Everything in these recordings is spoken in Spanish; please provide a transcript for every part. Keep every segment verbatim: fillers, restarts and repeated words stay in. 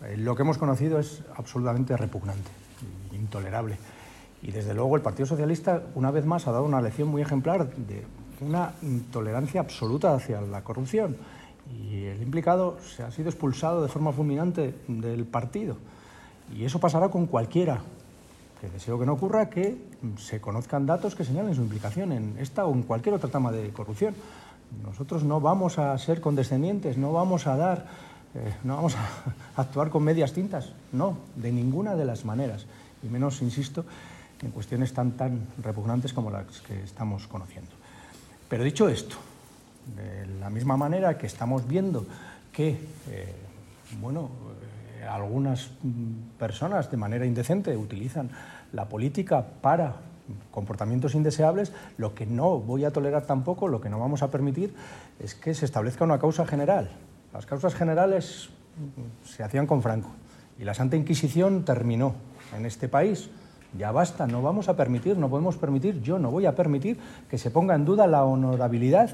Eh, lo que hemos conocido es absolutamente repugnante, intolerable. Y desde luego el Partido Socialista, una vez más, ha dado una lección muy ejemplar de una intolerancia absoluta hacia la corrupción. Y el implicado se ha sido expulsado de forma fulminante del partido. Y eso pasará con cualquiera, que deseo que no ocurra, que se conozcan datos que señalen su implicación en esta o en cualquier otra trama de corrupción. Nosotros no vamos a ser condescendientes, no vamos a dar, eh, no vamos a actuar con medias tintas, no, de ninguna de las maneras. Y menos, insisto, en cuestiones tan, tan repugnantes como las que estamos conociendo. Pero dicho esto, de la misma manera que estamos viendo que, eh, bueno, eh, algunas personas de manera indecente utilizan la política para comportamientos indeseables, lo que no voy a tolerar tampoco, lo que no vamos a permitir, es que se establezca una causa general. Las causas generales se hacían con Franco y la Santa Inquisición terminó en este país. Ya basta, no vamos a permitir, no podemos permitir, yo no voy a permitir que se ponga en duda la honorabilidad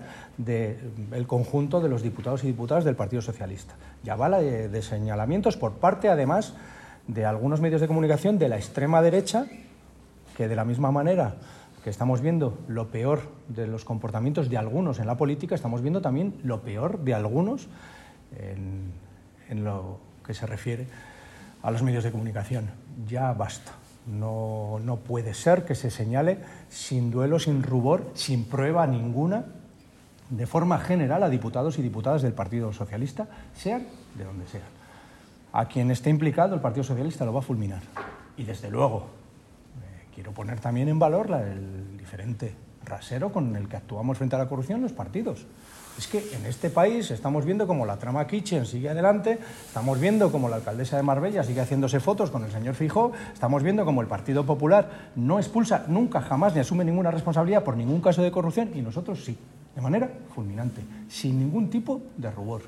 del conjunto de los diputados y diputadas del Partido Socialista. Ya va la de, de señalamientos por parte, además, de algunos medios de comunicación de la extrema derecha, que de la misma manera que estamos viendo lo peor de los comportamientos de algunos en la política, estamos viendo también lo peor de algunos en, en lo que se refiere a los medios de comunicación. Ya basta. No, no puede ser que se señale sin duelo, sin rubor, sin prueba ninguna, de forma general a diputados y diputadas del Partido Socialista, sean de donde sean. A quien esté implicado, el Partido Socialista lo va a fulminar. Y desde luego, eh, quiero poner también en valor la, el diferente rasero con el que actuamos frente a la corrupción en los partidos. Es que en este país estamos viendo cómo la trama Kitchen sigue adelante, estamos viendo cómo la alcaldesa de Marbella sigue haciéndose fotos con el señor Feijóo, estamos viendo cómo el Partido Popular no expulsa nunca, jamás, ni asume ninguna responsabilidad por ningún caso de corrupción, y nosotros sí, de manera fulminante, sin ningún tipo de rubor.